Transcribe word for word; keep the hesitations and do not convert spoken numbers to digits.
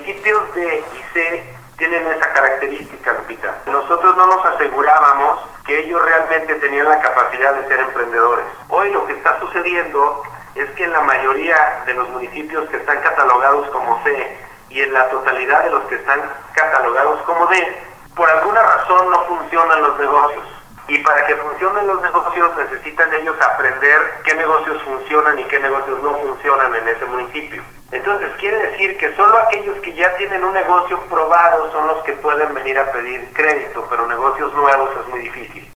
municipios D y C tienen esa característica, Lupita. Nosotros no nos asegurábamos que ellos realmente tenían la capacidad de ser emprendedores. Hoy lo que está sucediendo es que en la mayoría de los municipios que están catalogados como C y en la totalidad de los que están catalogados como D, por alguna razón no funcionan los negocios. Y para que funcionen los negocios necesitan ellos aprender qué negocios funcionan y qué negocios no funcionan en ese municipio. Entonces quiere decir que solo aquellos que ya tienen un negocio probado son los que pueden venir a pedir crédito, pero negocios nuevos es muy difícil.